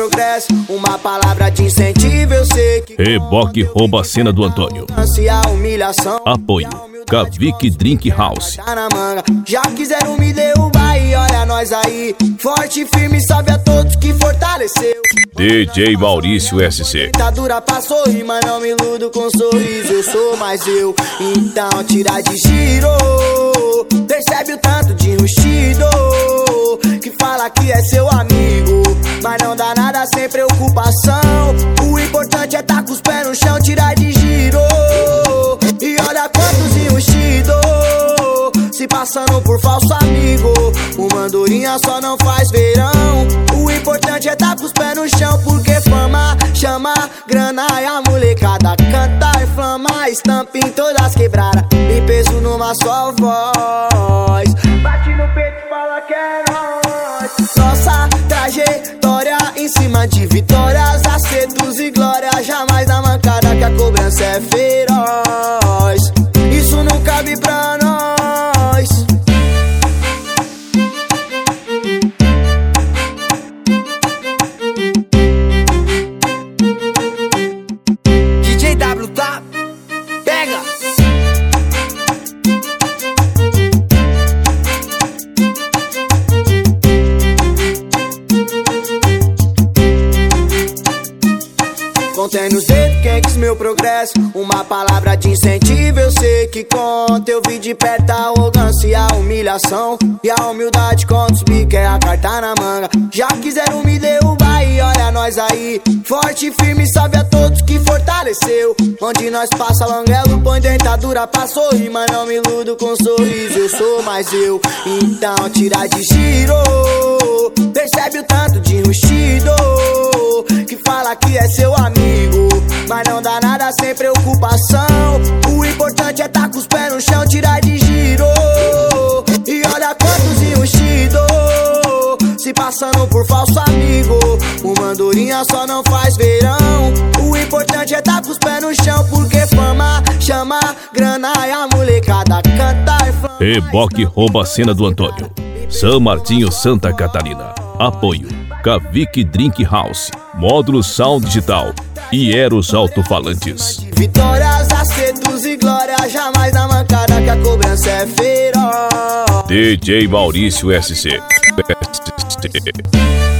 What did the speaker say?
progresso, uma palavra de incentivo, eu sei que Reboque rouba a cena do Antônio. a humilhação. Apoio Kavik Drink House. Tá na manga. Já quiseram me derrubar e olha nós aí, forte e firme, salve a todos que fortaleceu. DJ Maurício SC. Dura pra sorrir, mas não me iludo com sorriso, eu sou mais eu. Então tira de giro, percebe o tanto de rustido que fala que é seu amigo, mas não dá nada sem preocupação. O importante é tá com os pés no chão, tirar de giro. E olha quantos enrustidos se passando por falso amigo. Uma andorinha só não faz verão. O importante é tá com os pés no chão, porque fama chama grana e a molecada canta e flama, estampa em todas quebradas e peso numa só voz. Bate no peito e fala que é nóis. Nossa trajetória em cima de vitórias, acertos e glórias, jamais na mancada que a cobrança é feroz. Isso não cabe pra nós. DJ W, tá? Pega! Contém nos dedos quem quis meu progresso, uma palavra de incentivo, eu sei que conta. Eu vi de perto a arrogância e a humilhação, e a humildade contra os bico é a carta na manga. Já quiseram me derrubar e olha nós aí, forte e firme, salve a todos que fortaleceu. Onde nós passa languelo, põe dentadura pra sorrir, mas não me iludo com sorriso, eu sou mais eu. Então tira de giro, percebe o tanto de rustido que fala que é seu amigo, mas não dá nada sem preocupação. O importante é tá com os pés no chão, tirar de giro. E olha quantos enrustidos se passando por falso amigo. Uma andorinha só não faz verão. O importante é tá com os pés no chão, porque fama chama grana e a molecada canta e flama. Reboque rouba a cena do Antônio. São Martinho, Santa Catarina. Apoio Kavik Drink House, Módulo Sound Digital e Eros Alto-Falantes. Vitórias, acertos e glórias, jamais na mancada que a cobrança é feroz. DJ Maurício SC.